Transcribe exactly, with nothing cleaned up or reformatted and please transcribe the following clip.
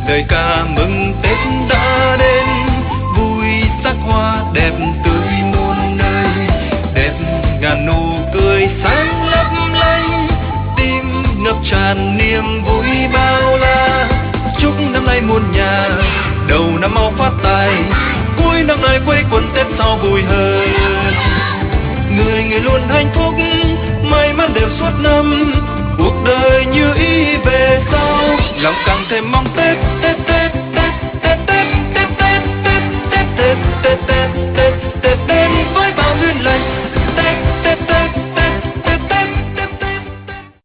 lời ca mừng Tết đã đến, vui sắc hoa đẹp tươi muôn nơi, đẹp ngàn nụ cười sáng lấp lánh, tim ngập tràn niềm vui bao la. Chúc năm nay muôn nhà đầu năm mau phát tài, cuối năm nay quây quần Tết sau vui hơn. Người người luôn hạnh phúc, may mắn đều suốt năm, cuộc đời như ý về sau, lòng càng thêm mong Tết Tết